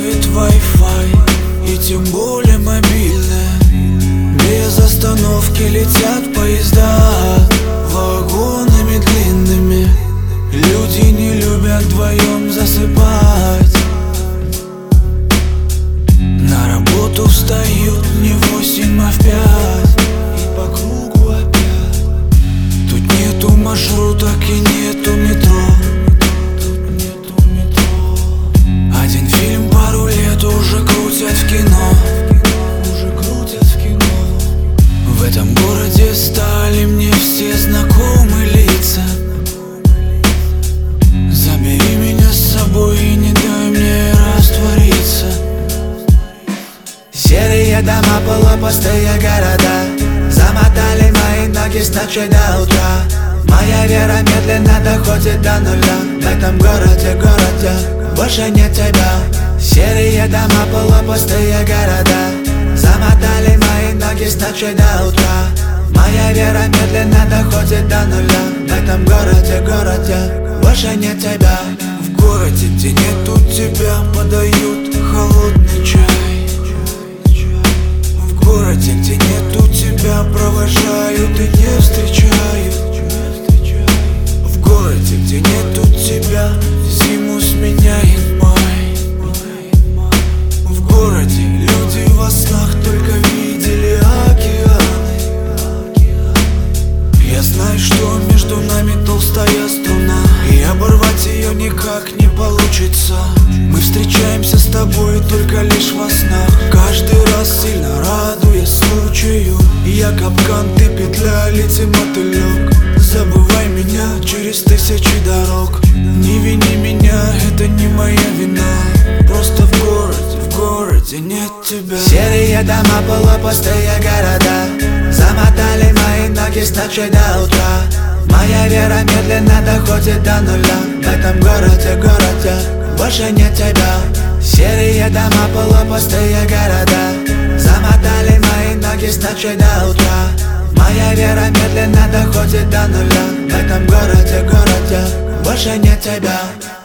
работает Wi-Fi, и тем более мобильная. Без остановки летят поезда вагонами длинными. Люди не любят вдвоем засыпать. На работу встают не в 8, а в 5, и по кругу опять. Тут нету маршруток и нету метро. Один фильм пару лет уже крутят в кино. В этом городе стали мне все знакомы лица. Забери меня с собой и не дай мне раствориться. Серые дома, полупустые города замотали мои ноги с ночи до утра. Моя вера медленно доходит до нуля. В этом городе больше нет тебя. Серые дома, полупустые города замотали мои ноги с ночи до утра. Моя вера медленно доходит до нуля. В этом городе больше нет тебя. В городе, где нету тебя, подают холодный чай. В городе, где нету тебя, провожают и не встречают. В городе, где нету тебя, зиму сменяет май. В городе люди во снах только видели океаны. Я знаю, что между нами толстая струна, и оборвать ее никак не получится. Мы встречаемся с тобой только лишь во снах, каждый раз сильно радуясь случаю. Я капкан, ты петля, летим мотылек. Забывай меня через тысячи дорог. Не вини меня, это не моя вина. Просто в городе нет тебя. Серые дома, полупустые города замотали мои ноги с ночи до утра. Моя вера медленно доходит до нуля. В этом городе больше нет тебя. Серые дома, полупустые города замотали мои ноги с ночи до утра. Моя вера медленно доходит до нуля. В этом городе больше нет тебя.